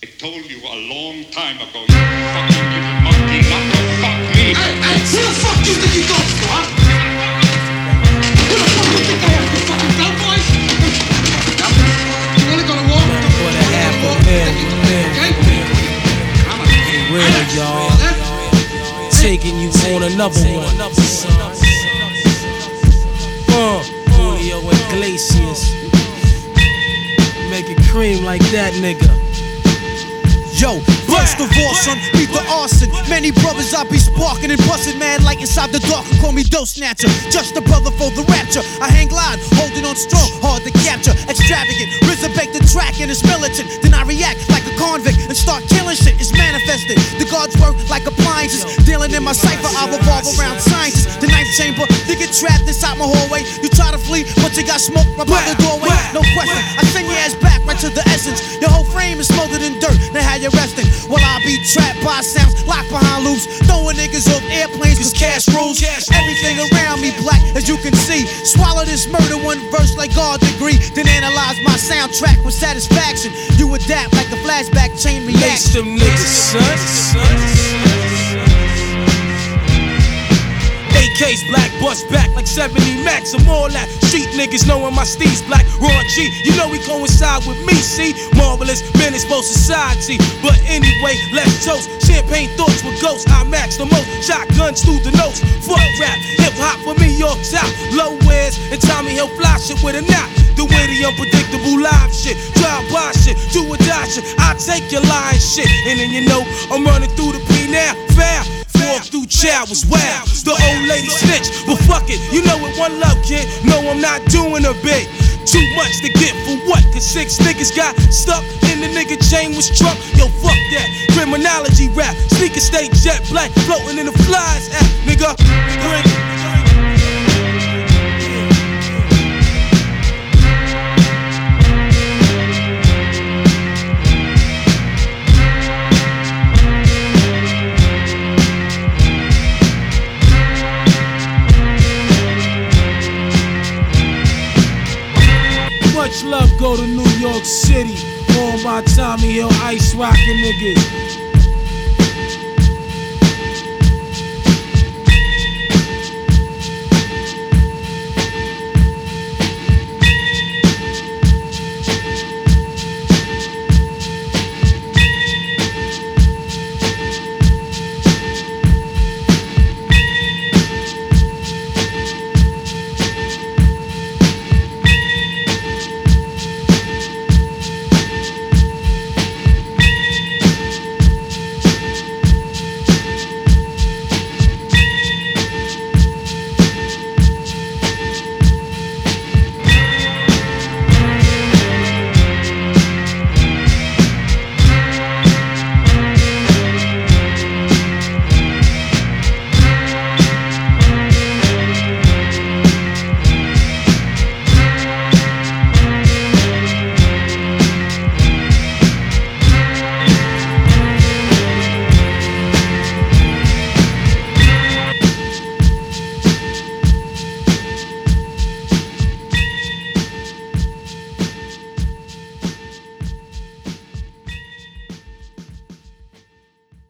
I told you a long time ago, you fucking little monkey, not to fuck me. Hey, who the fuck do you think you going to, huh? Who the fuck do you think I am, you fucking dumb boys? You wanna go to war? For the half a mil, real y'all, taking you on another one. Julio Iglesias, make it cream like that nigga. Yo, first of all, son, beat the arson. Many brothers I be sparking and busting, mad light inside the dark. Call me dough snatcher, just a brother for the rapture. I hang glide, holding on strong, hard to capture. Extravagant, resurrect the track and it's militant. Then I react like a convict and start killing shit. It's manifested. The gods work like appliances. Dealing in my cipher, I revolve around scientists. The ninth chamber, you get trapped inside my hallway. You try to flee, but you got smoke right by the doorway. No question, I send your ass back right to the essence. Your whole frame is smothered in dirt. Now how you resting? Well, I be trapped by sounds, locked behind loops, throwing niggas off airplanes cause cash rules. Everything around me black as you can see. Swallow this murder one verse like God degree. Then analyze my soundtrack with satisfaction. You adapt like a flashback chain Lace reaction. them niggas, son. AKs black, bust back like 70 max. I'm all that. Street niggas knowing my steez black. Ron G, you know he coincide with me, see? Marvelous, menaceful society. But anyway, let's toast. Champagne thoughts with ghosts. I max the most. Shotguns through the notes. Fuck rap, hip hop for me, York South. Low wears and Tommy Hill fly shit with a knot. The witty, unpredictable live shit. Drive by shit, do or die shit. I take your lying shit. And then you know, I'm running through the P now. Foul. Walk through child was wild. The old lady snitch, but fuck it, you know it, one love, kid. No, I'm not doing a bit. Too much to get for what? Cause 6 niggas got stuck in the nigga chain was truck. Yo, fuck that. Criminology rap. Sneaker stay jet black, floating in the flies. Nigga, much love go to New York City. All my Tommy Hill ice rockin' niggas.